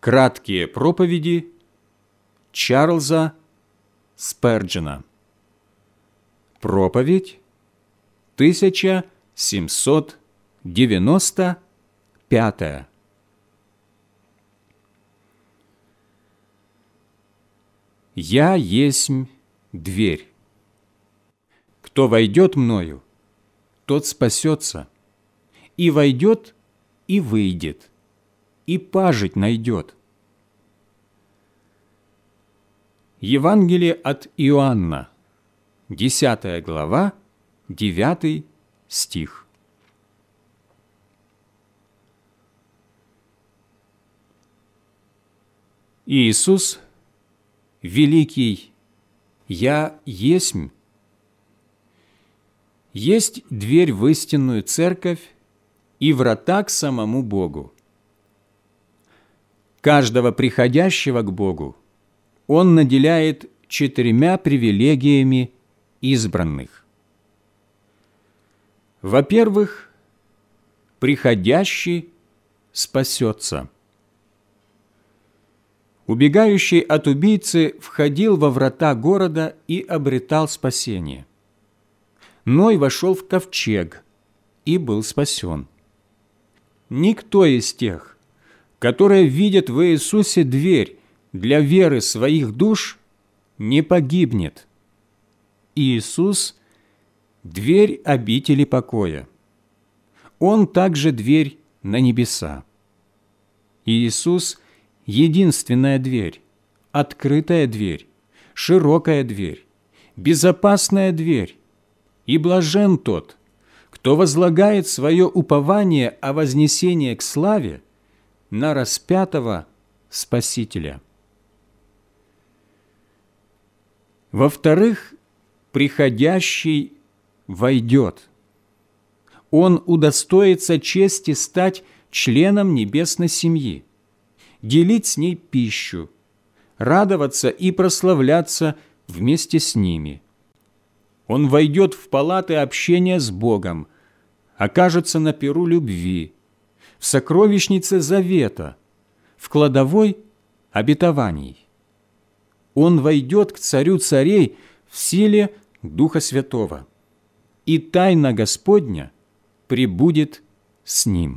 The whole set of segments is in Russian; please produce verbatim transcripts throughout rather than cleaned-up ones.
Краткие проповеди Чарльза Сперджена. Проповедь тысяча семьсот девяносто пятая. «Я есмь дверь. Кто войдет мною, тот спасется, и войдет, и выйдет, и пажить найдет». Евангелие от Иоанна, десятая глава, девятый стих. Иисус, великий «Я есмь», есть дверь в истинную церковь и врата к самому Богу. Каждого приходящего к Богу Он наделяет четырьмя привилегиями избранных. Во-первых, приходящий спасется. Убегающий от убийцы входил во врата города и обретал спасение. Ной вошел в ковчег и был спасен. Никто из тех, которые видят в Иисусе дверь для веры своих душ, не погибнет. Иисус – дверь обители покоя. Он также дверь на небеса. Иисус – единственная дверь, открытая дверь, широкая дверь, безопасная дверь, и блажен тот, кто возлагает свое упование о вознесении к славе на распятого Спасителя. Во-вторых, приходящий войдет. Он удостоится чести стать членом небесной семьи, делить с ней пищу, радоваться и прославляться вместе с ними. Он войдет в палаты общения с Богом, окажется на перу любви, в сокровищнице завета, в кладовой обетований. Он войдет к Царю царей в силе Духа Святого, и тайна Господня пребудет с ним.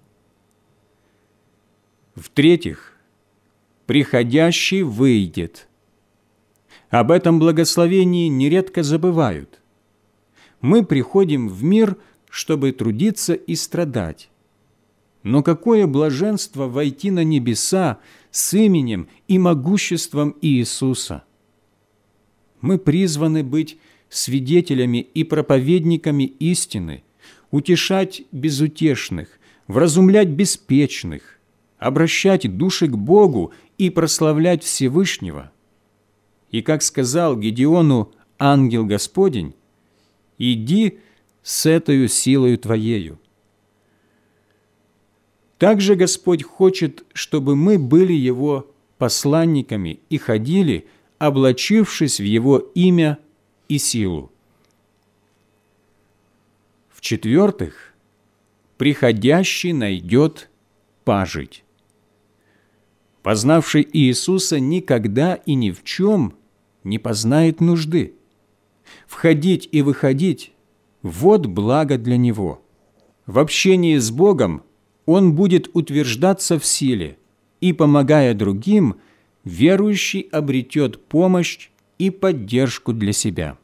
В-третьих, приходящий выйдет. Об этом благословении нередко забывают. Мы приходим в мир, чтобы трудиться и страдать. Но какое блаженство войти на небеса с именем и могуществом Иисуса! Мы призваны быть свидетелями и проповедниками истины, утешать безутешных, вразумлять беспечных, обращать души к Богу и прославлять Всевышнего. И, как сказал Гедеону ангел Господень, «Иди с этою силою твоею». Также Господь хочет, чтобы мы были Его посланниками и ходили, облачившись в Его имя и силу. В-четвертых, приходящий найдет пажить. Познавший Иисуса никогда и ни в чем не познает нужды. Входить и выходить – вот благо для него. В общении с Богом он будет утверждаться в силе, и, помогая другим, верующий обретет помощь и поддержку для себя.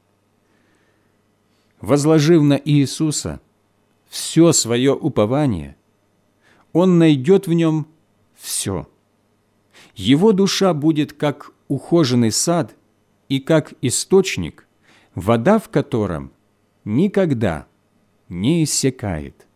Возложив на Иисуса все свое упование, он найдет в нем все. Его душа будет как ухоженный сад и как источник, вода в котором никогда не иссякает.